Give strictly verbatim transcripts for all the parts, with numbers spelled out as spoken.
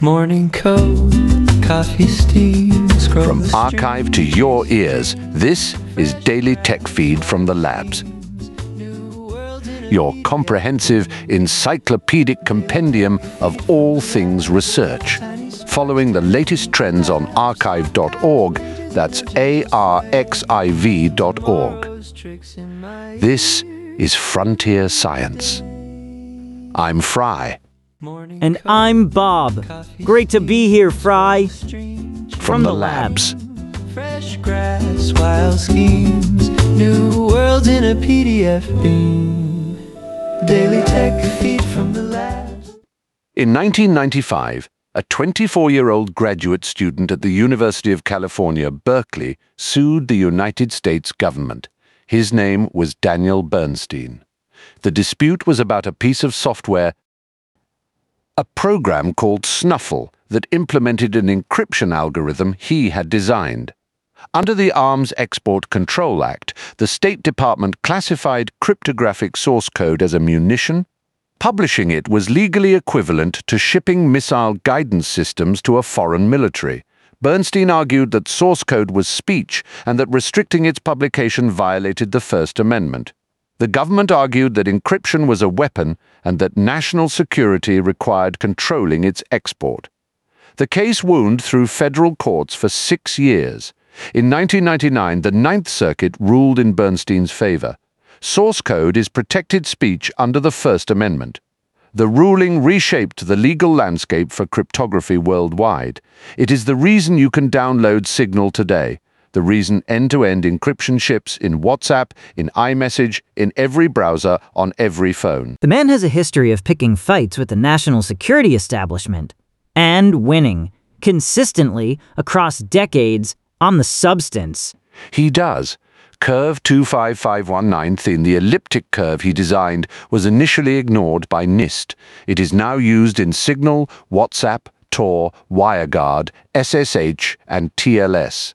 Morning coat, coffee steam, scroll From the archive to your ears, this is Daily Tech Feed from the labs. Your comprehensive, encyclopedic compendium of all things research, following the latest trends on archive dot org, that's A R X I V dot org. This is Frontier Science. I'm Fry. And I'm Bob. Great to be here, Fry. From the labs. Fresh grass, wild schemes, new worlds in a P D F beam. Daily Tech Feed from the labs. In nineteen ninety-five, a twenty-four-year-old graduate student at the University of California, Berkeley, sued the United States government. His name was Daniel Bernstein. The dispute was about a piece of software, a program called Snuffle that implemented an encryption algorithm he had designed. Under the Arms Export Control Act, the State Department classified cryptographic source code as a munition. Publishing it was legally equivalent to shipping missile guidance systems to a foreign military. Bernstein argued that source code was speech and that restricting its publication violated the First Amendment. The government argued that encryption was a weapon and that national security required controlling its export. The case wound through federal courts for six years. In nineteen ninety-nine, the Ninth Circuit ruled in Bernstein's favor. Source code is protected speech under the First Amendment. The ruling reshaped the legal landscape for cryptography worldwide. It is the reason you can download Signal today. The reason end-to-end encryption ships in WhatsApp, in iMessage, in every browser, on every phone. The man has a history of picking fights with the national security establishment and winning, consistently, across decades, on the substance. He does. Curve two five five one nine, the elliptic curve he designed, was initially ignored by NIST. It is now used in Signal, WhatsApp, Tor, WireGuard, S S H, and T L S.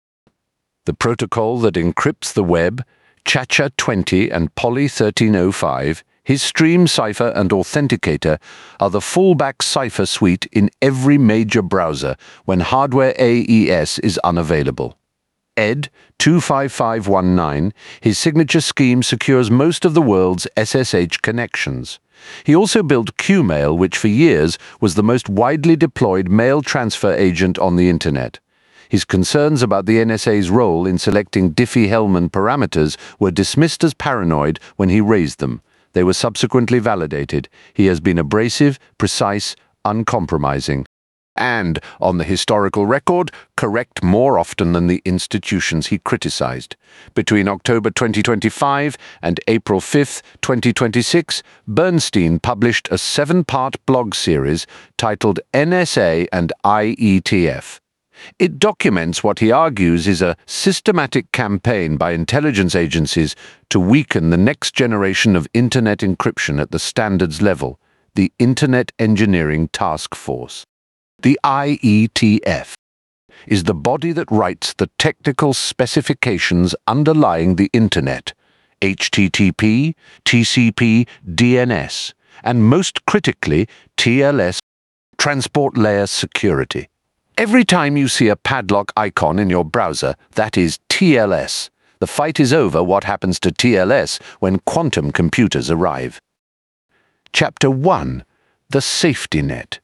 The protocol that encrypts the web, ChaCha twenty and Poly thirteen oh five, his Stream Cipher and Authenticator are the fallback cipher suite in every major browser when hardware A E S is unavailable. E D two five five one nine, his signature scheme secures most of the world's S S H connections. He also built Qmail, which for years was the most widely deployed mail transfer agent on the Internet. His concerns about the N S A's role in selecting Diffie-Hellman parameters were dismissed as paranoid when he raised them. They were subsequently validated. He has been abrasive, precise, uncompromising, and, on the historical record, correct more often than the institutions he criticized. Between October twenty twenty-five and April fifth, twenty twenty-six, Bernstein published a seven-part blog series titled N S A and I E T F. It documents what he argues is a systematic campaign by intelligence agencies to weaken the next generation of Internet encryption at the standards level, the Internet Engineering Task Force. The I E T F is the body that writes the technical specifications underlying the Internet, H T T P, T C P, D N S, and most critically, T L S, Transport Layer Security. Every time you see a padlock icon in your browser, that is T L S. The fight is over what happens to T L S when quantum computers arrive. Chapter one. The Safety Net.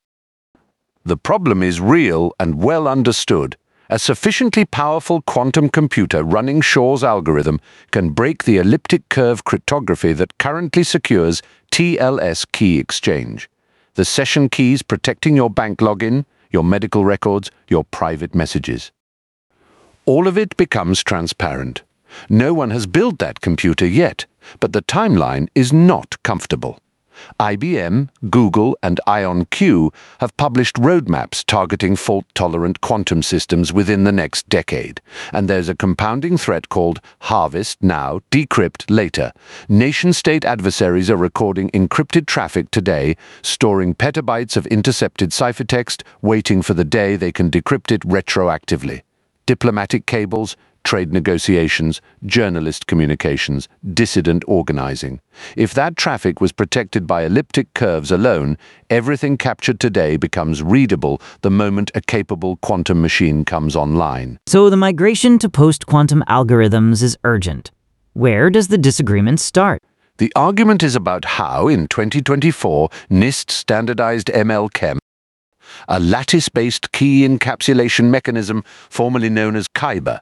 The problem is real and well understood. A sufficiently powerful quantum computer running Shor's algorithm can break the elliptic curve cryptography that currently secures T L S key exchange. The session keys protecting your bank login, your medical records, your private messages. All of it becomes transparent. No one has built that computer yet, but the timeline is not comfortable. I B M, Google, and IonQ have published roadmaps targeting fault-tolerant quantum systems within the next decade, and there's a compounding threat called harvest now, decrypt later. Nation-state adversaries are recording encrypted traffic today, storing petabytes of intercepted ciphertext, waiting for the day they can decrypt it retroactively. Diplomatic cables, trade negotiations, journalist communications, dissident organizing. If that traffic was protected by elliptic curves alone, everything captured today becomes readable the moment a capable quantum machine comes online. So the migration to post-quantum algorithms is urgent. Where does the disagreement start? The argument is about how, in twenty twenty-four, NIST standardized M L Chem, a lattice-based key encapsulation mechanism formerly known as Kyber.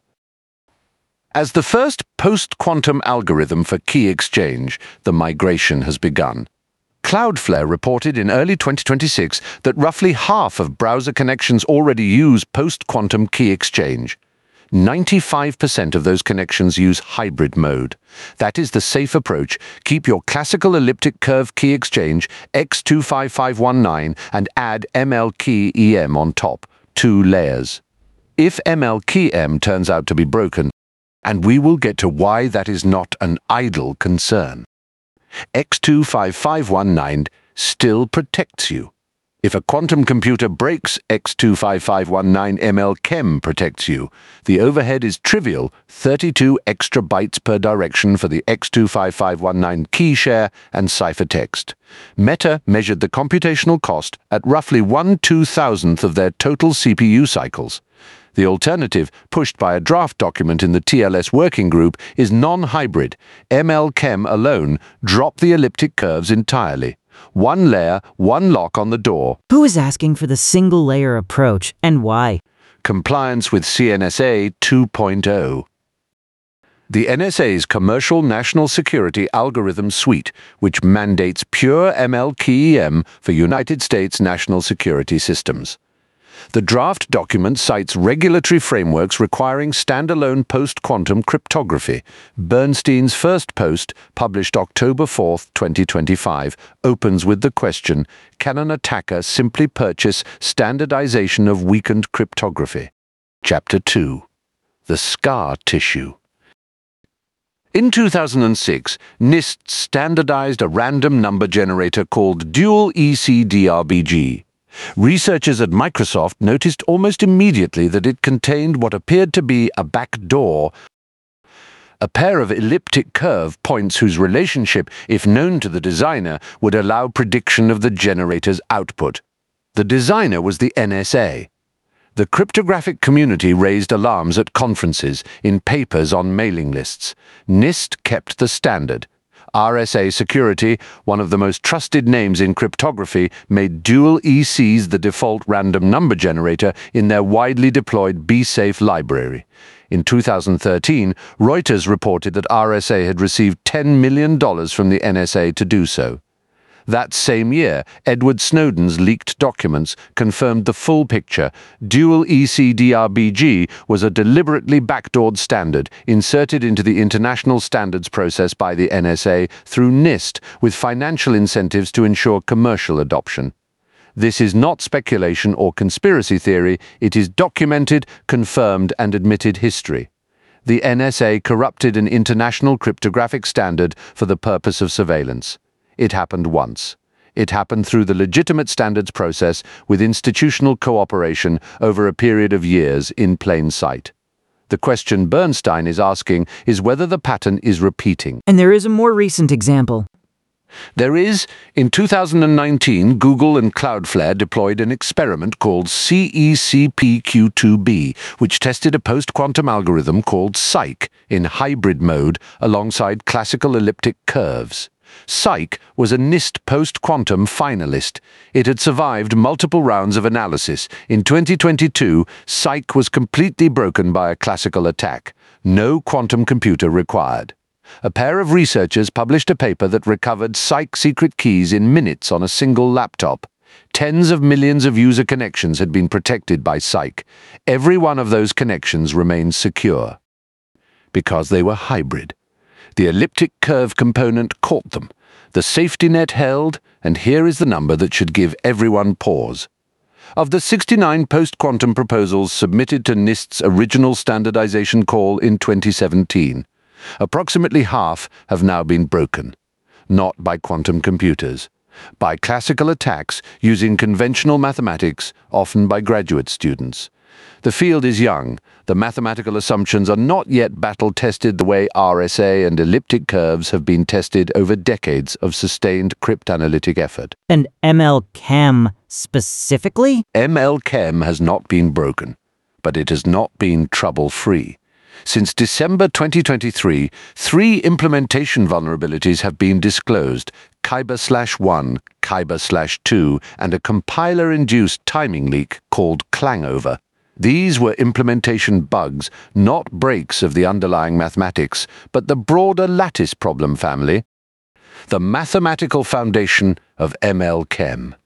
As the first post-quantum algorithm for key exchange, the migration has begun. Cloudflare reported in early twenty twenty-six that roughly half of browser connections already use post-quantum key exchange. ninety-five percent of those connections use hybrid mode. That is the safe approach. Keep your classical elliptic curve key exchange X two five five one nine and add M L key E M on top, two layers. If M L key M turns out to be broken, and we will get to why that is not an idle concern, X two five five one nine still protects you. If a quantum computer breaks X two five five one nine, M L Chem protects you. The overhead is trivial, thirty-two extra bytes per direction for the X two five five one nine key share and ciphertext. Meta measured the computational cost at roughly one two-thousandth of their total C P U cycles. The alternative, pushed by a draft document in the T L S working group, is non-hybrid. M L Chem alone drop the elliptic curves entirely. One layer, one lock on the door. Who is asking for the single-layer approach, and why? Compliance with C N S A two point oh. The N S A's Commercial National Security Algorithm Suite, which mandates pure M L key E M for United States national security systems. The draft document cites regulatory frameworks requiring standalone post-quantum cryptography. Bernstein's first post, published October fourth, twenty twenty-five, opens with the question, can an attacker simply purchase standardization of weakened cryptography? Chapter two. The Scar Tissue. In two thousand six, NIST standardized a random number generator called Dual E C D R B G. Researchers at Microsoft noticed almost immediately that it contained what appeared to be a backdoor, a pair of elliptic curve points whose relationship, if known to the designer, would allow prediction of the generator's output. The designer was the N S A. The cryptographic community raised alarms at conferences, in papers on mailing lists. NIST kept the standard. R S A Security, one of the most trusted names in cryptography, made Dual E Cs the default random number generator in their widely deployed B-Safe library. In two thousand thirteen, Reuters reported that R S A had received ten million dollars from the N S A to do so. That same year, Edward Snowden's leaked documents confirmed the full picture. Dual E C D R B G was a deliberately backdoored standard inserted into the international standards process by the N S A through NIST with financial incentives to ensure commercial adoption. This is not speculation or conspiracy theory, it is documented, confirmed, and admitted history. The N S A corrupted an international cryptographic standard for the purpose of surveillance. It happened once. It happened through the legitimate standards process with institutional cooperation over a period of years in plain sight. The question Bernstein is asking is whether the pattern is repeating. And there is a more recent example. There is. In two thousand nineteen, Google and Cloudflare deployed an experiment called C E C P Q two B, which tested a post-quantum algorithm called Cyc in hybrid mode alongside classical elliptic curves. Cyc was a NIST post-quantum finalist. It had survived multiple rounds of analysis. In twenty twenty-two, Cyc was completely broken by a classical attack. No quantum computer required. A pair of researchers published a paper that recovered Cyc secret keys in minutes on a single laptop. Tens of millions of user connections had been protected by Cyc. Every one of those connections remained secure. Because they were hybrid. The elliptic curve component caught them. The safety net held, and here is the number that should give everyone pause. Of the sixty-nine post-quantum proposals submitted to NIST's original standardization call in twenty seventeen, approximately half have now been broken. Not by quantum computers. By classical attacks using conventional mathematics, often by graduate students. The field is young. The mathematical assumptions are not yet battle-tested the way R S A and elliptic curves have been tested over decades of sustained cryptanalytic effort. And M L Chem specifically? M L Chem has not been broken, but it has not been trouble-free. Since December twenty twenty-three, three implementation vulnerabilities have been disclosed: Kyber slash one, Kyber slash two, and a compiler-induced timing leak called Clangover. These were implementation bugs, not breaks of the underlying mathematics, but the broader lattice problem family, the mathematical foundation of M L Chem,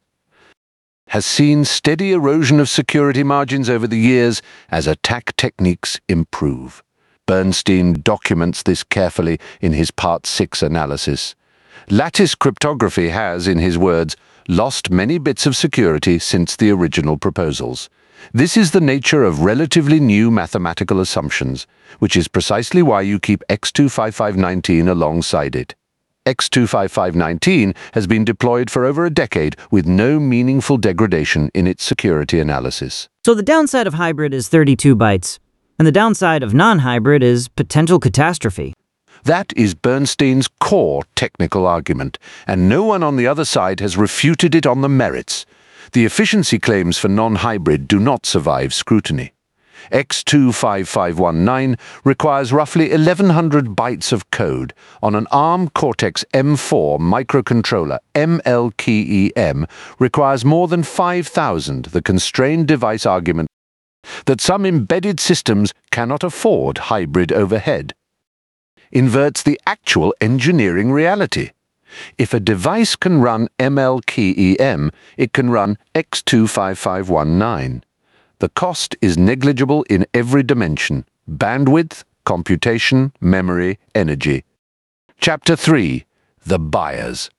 has seen steady erosion of security margins over the years as attack techniques improve. Bernstein documents this carefully in his Part six analysis. Lattice cryptography has, in his words, lost many bits of security since the original proposals. This is the nature of relatively new mathematical assumptions, which is precisely why you keep X two five five one nine alongside it. X two five five one nine has been deployed for over a decade with no meaningful degradation in its security analysis. So the downside of hybrid is thirty-two bytes, and the downside of non-hybrid is potential catastrophe. That is Bernstein's core technical argument, and no one on the other side has refuted it on the merits. The efficiency claims for non-hybrid do not survive scrutiny. X two five five one nine requires roughly eleven hundred bytes of code on an ARM Cortex M four microcontroller. M L K E M requires more than five thousand, the constrained device argument that some embedded systems cannot afford hybrid overhead inverts the actual engineering reality. If a device can run M L K E M, it can run X two five five one nine. The cost is negligible in every dimension: bandwidth, computation, memory, energy. Chapter three. The Buyers.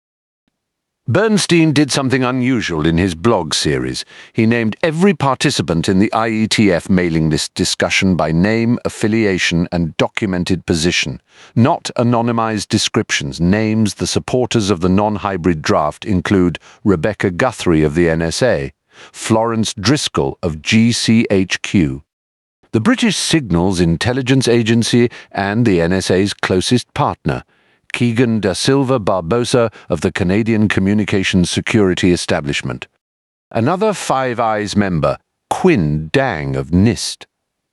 Bernstein did something unusual in his blog series. He named every participant in the I E T F mailing list discussion by name, affiliation, and documented position. Not anonymized descriptions. Names. The supporters of the non-hybrid draft include Rebecca Guthrie of the N S A, Florence Driscoll of G C H Q, the British Signals Intelligence Agency, and the N S A's closest partner, Keegan da Silva Barbosa of the Canadian Communications Security Establishment. Another Five Eyes member, Quinn Dang of NIST.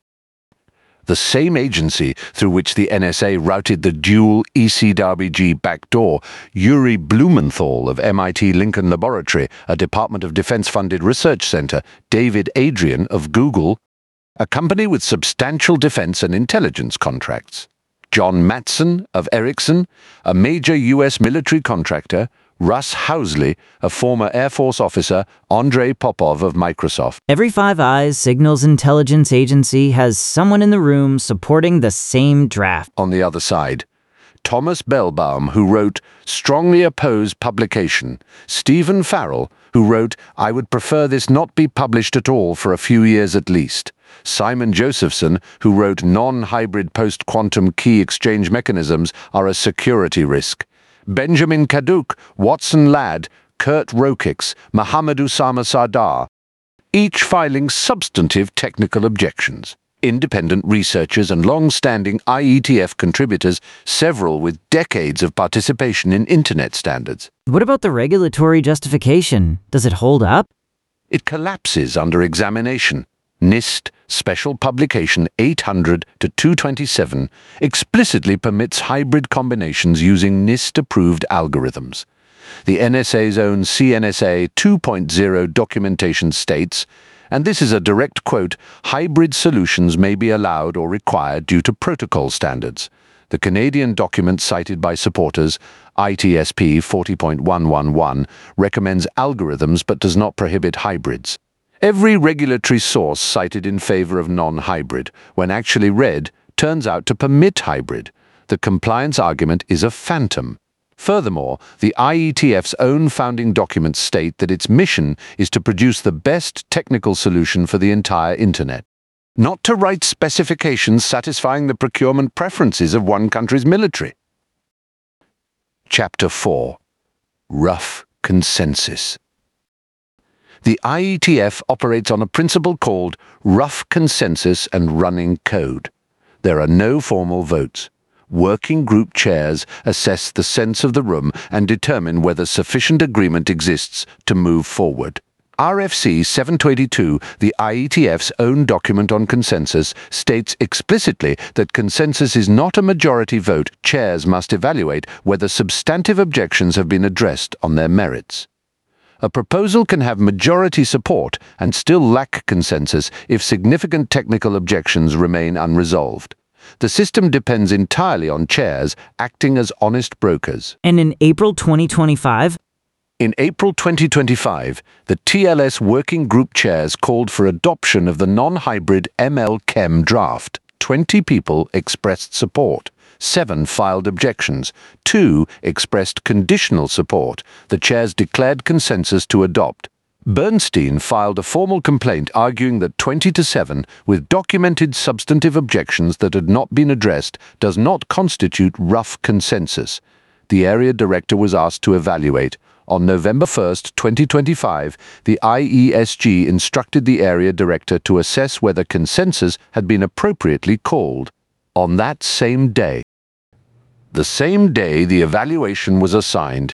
The same agency through which the N S A routed the dual E C W G backdoor, Yuri Blumenthal of M I T Lincoln Laboratory, a Department of Defense-funded research center, David Adrian of Google, a company with substantial defense and intelligence contracts, John Matson of Ericsson, a major U S military contractor, Russ Housley, a former Air Force officer, Andrei Popov of Microsoft. Every Five Eyes Signals Intelligence Agency has someone in the room supporting the same draft. On the other side, Thomas Bellbaum, who wrote Strongly Oppose Publication, Stephen Farrell, who wrote I would prefer this not be published at all for a few years at least, Simon Josephson, who wrote Non-Hybrid Post-Quantum Key Exchange Mechanisms are a security risk, Benjamin Kaduk, Watson Ladd, Kurt Rokix, Mohammed Usama Sardar, each filing substantive technical objections. Independent researchers and long-standing I E T F contributors, several with decades of participation in Internet standards. What about the regulatory justification? Does it hold up? It collapses under examination. NIST Special Publication eight hundred to two twenty-seven explicitly permits hybrid combinations using NIST-approved algorithms. The N S A's own C N S A two point oh documentation states, and this is a direct quote, hybrid solutions may be allowed or required due to protocol standards. The Canadian document cited by supporters, I T S P forty point one one one, recommends algorithms but does not prohibit hybrids. Every regulatory source cited in favor of non-hybrid, when actually read, turns out to permit hybrid. The compliance argument is a phantom. Furthermore, the I E T F's own founding documents state that its mission is to produce the best technical solution for the entire Internet, not to write specifications satisfying the procurement preferences of one country's military. Chapter four. Rough Consensus. The I E T F operates on a principle called rough consensus and running code. There are no formal votes. Working group chairs assess the sense of the room and determine whether sufficient agreement exists to move forward. R F C seven twenty-two, the I E T F's own document on consensus, states explicitly that consensus is not a majority vote. Chairs must evaluate whether substantive objections have been addressed on their merits. A proposal can have majority support and still lack consensus if significant technical objections remain unresolved. The system depends entirely on chairs acting as honest brokers. And in April twenty twenty-five, In April twenty twenty-five, the T L S working group chairs called for adoption of the non-hybrid M L Chem draft. Twenty people expressed support. Seven filed objections. Two expressed conditional support. The chairs declared consensus to adopt. Bernstein filed a formal complaint arguing that twenty to seven, with documented substantive objections that had not been addressed, does not constitute rough consensus. The area director was asked to evaluate. On November first, twenty twenty-five, the I E S G instructed the area director to assess whether consensus had been appropriately called. On that same day, the same day the evaluation was assigned,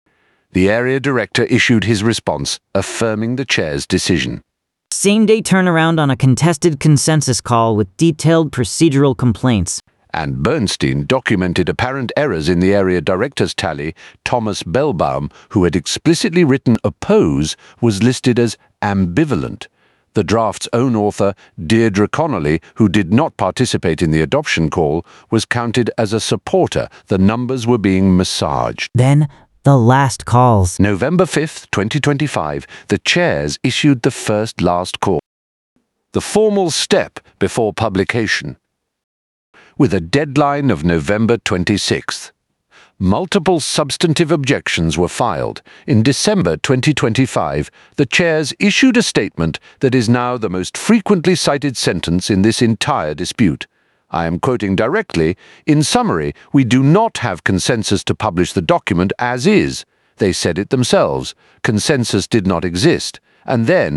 the area director issued his response, affirming the chair's decision. same-day turnaround on a contested consensus call with detailed procedural complaints. And Bernstein documented apparent errors in the area director's tally. Thomas Bellbaum, who had explicitly written oppose, was listed as ambivalent. The draft's own author, Deirdre Connolly, who did not participate in the adoption call, was counted as a supporter. The numbers were being massaged. Then, the last calls. November fifth, twenty twenty-five, the chairs issued the first last call, the formal step before publication, with a deadline of November twenty-sixth. Multiple substantive objections were filed. In December twenty twenty-five, the chairs issued a statement that is now the most frequently cited sentence in this entire dispute. I am quoting directly. In summary, we do not have consensus to publish the document as is. They said it themselves. Consensus did not exist. And then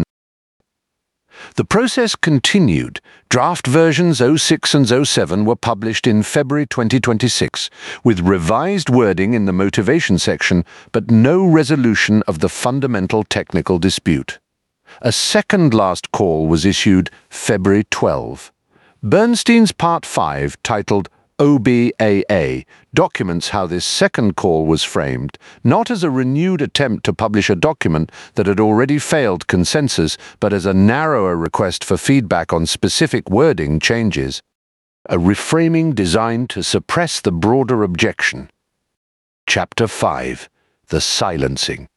the process continued. Draft versions oh six and oh seven were published in February twenty twenty-six, with revised wording in the motivation section, but no resolution of the fundamental technical dispute. A second last call was issued February twelfth. Bernstein's Part five, titled O B A A, documents how this second call was framed, not as a renewed attempt to publish a document that had already failed consensus, but as a narrower request for feedback on specific wording changes, a reframing designed to suppress the broader objection. Chapter five, The Silencing.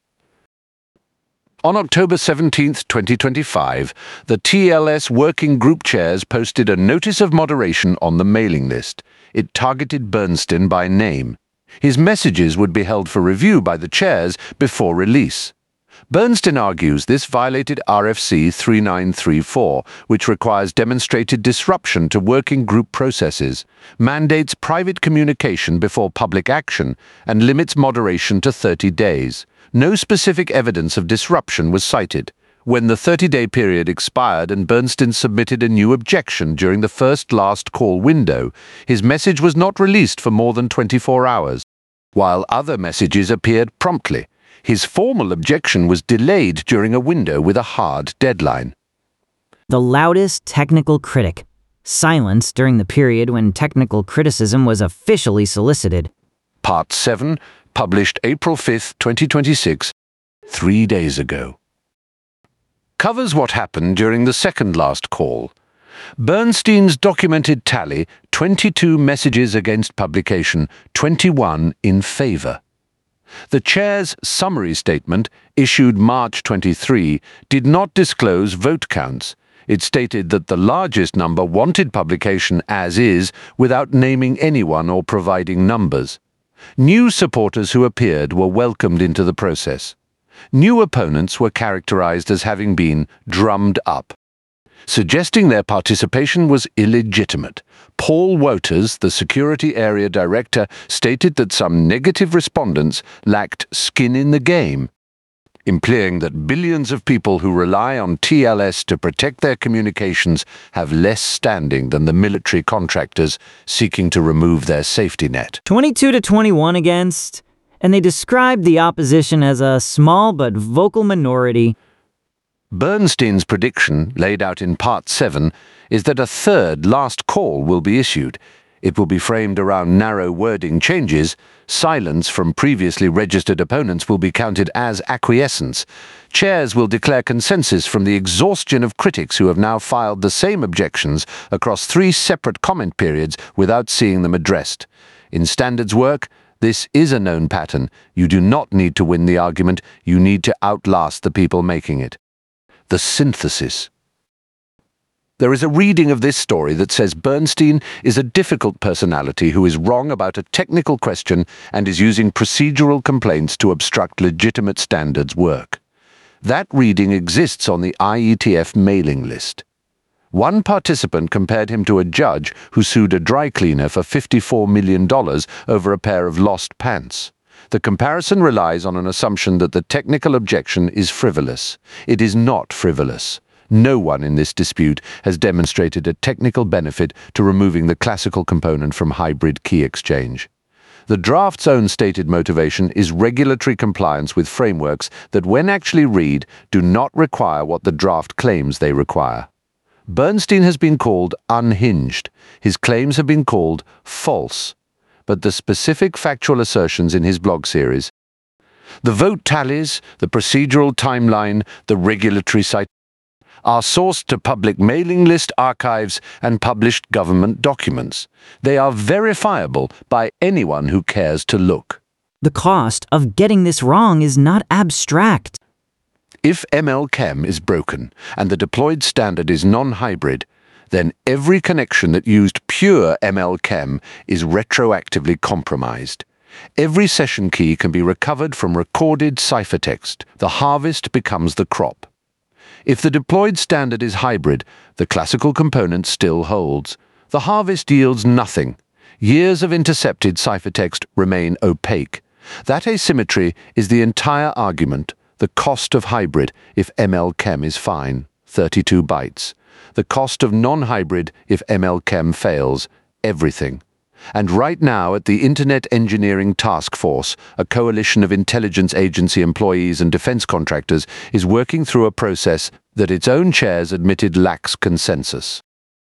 On October seventeenth, twenty twenty-five, the T L S working group chairs posted a notice of moderation on the mailing list. It targeted Bernstein by name. His messages would be held for review by the chairs before release. Bernstein argues this violated R F C thirty-nine thirty-four, which requires demonstrated disruption to working group processes, mandates private communication before public action, and limits moderation to thirty days. No specific evidence of disruption was cited. When the thirty-day period expired and Bernstein submitted a new objection during the first last call window, his message was not released for more than twenty-four hours, while other messages appeared promptly. His formal objection was delayed during a window with a hard deadline. The loudest technical critic. Silence during the period when technical criticism was officially solicited. Part seven, published April fifth, twenty twenty-six, three days ago. Covers what happened during the second last call. Bernstein's documented tally, twenty-two messages against publication, twenty-one in favor. The chair's summary statement, issued March twenty-third, did not disclose vote counts. It stated that the largest number wanted publication as is, without naming anyone or providing numbers. New supporters who appeared were welcomed into the process. New opponents were characterized as having been drummed up, suggesting their participation was illegitimate. Paul Wouters, the security area director, stated that some negative respondents lacked skin in the game. implying that billions of people who rely on T L S to protect their communications have less standing than the military contractors seeking to remove their safety net. twenty-two to twenty-one against, and they described the opposition as a small but vocal minority. Bernstein's prediction, laid out in Part seven, is that a third last call will be issued. It will be framed around narrow wording changes. Silence from previously registered opponents will be counted as acquiescence. Chairs will declare consensus from the exhaustion of critics who have now filed the same objections across three separate comment periods without seeing them addressed. In standards work, this is a known pattern. You do not need to win the argument, you need to outlast the people making it. The synthesis. There is a reading of this story that says Bernstein is a difficult personality who is wrong about a technical question and is using procedural complaints to obstruct legitimate standards work. That reading exists on the I E T F mailing list. One participant compared him to a judge who sued a dry cleaner for fifty-four million dollars over a pair of lost pants. The comparison relies on an assumption that the technical objection is frivolous. It is not frivolous. No one in this dispute has demonstrated a technical benefit to removing the classical component from hybrid key exchange. The draft's own stated motivation is regulatory compliance with frameworks that, when actually read, do not require what the draft claims they require. Bernstein has been called unhinged. His claims have been called false. But the specific factual assertions in his blog series, the vote tallies, the procedural timeline, the regulatory citation, are sourced to public mailing list archives and published government documents. They are verifiable by anyone who cares to look. The cost of getting this wrong is not abstract. If M L Chem is broken and the deployed standard is non-hybrid, then every connection that used pure M L Chem is retroactively compromised. Every session key can be recovered from recorded ciphertext. The harvest becomes the crop. If the deployed standard is hybrid, the classical component still holds. The harvest yields nothing. Years of intercepted ciphertext remain opaque. That asymmetry is the entire argument, the cost of hybrid if M L Chem is fine, thirty-two bytes. The cost of non-hybrid if M L Chem fails, everything. And right now at the Internet Engineering Task Force, a coalition of intelligence agency employees and defense contractors is working through a process that its own chairs admitted lacks consensus.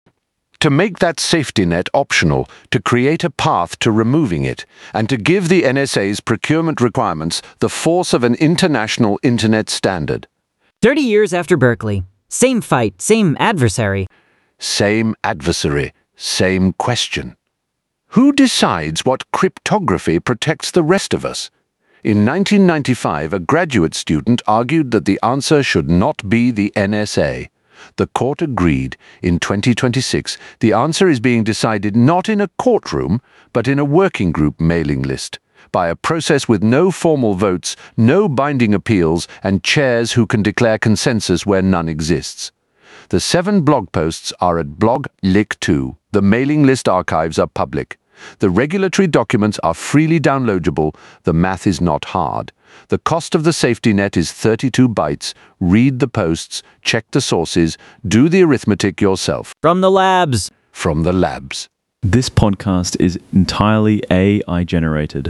To make that safety net optional, to create a path to removing it, and to give the N S A's procurement requirements the force of an international Internet standard. Thirty years after Berkeley. Same fight, same adversary. Same adversary, same question. Who decides what cryptography protects the rest of us? In nineteen ninety-five, a graduate student argued that the answer should not be the N S A. The court agreed. In twenty twenty-six, the answer is being decided not in a courtroom, but in a working group mailing list, by a process with no formal votes, no binding appeals, and chairs who can declare consensus where none exists. The seven blog posts are at blog lick two. The mailing list archives are public. The regulatory documents are freely downloadable. The math is not hard. The cost of the safety net is thirty-two bytes. Read the posts, check the sources, do the arithmetic yourself. From the labs. From the labs. This podcast is entirely A I generated.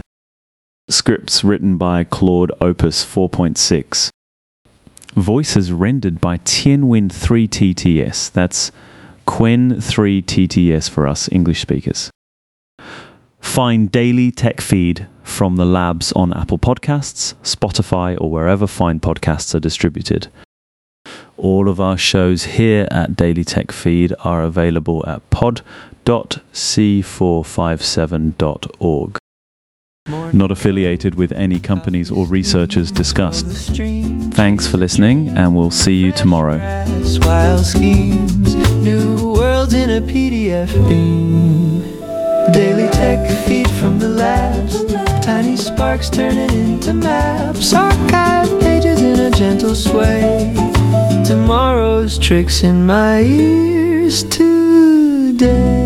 Scripts written by Claude Opus four point six. Voices rendered by Tianwen three T T S. That's Qwen three T T S for us English speakers. Find Daily Tech Feed from the labs on Apple Podcasts, Spotify, or wherever fine podcasts are distributed. All of our shows here at Daily Tech Feed are available at pod dot c four five seven dot org. Not affiliated with any companies or researchers discussed. Thanks for listening, and we'll see you tomorrow. Wild schemes, new worlds in a P D F beam. Daily Tech Feed from the labs, tiny sparks turning into maps. Archive pages in a gentle sway. Tomorrow's tricks in my ears today.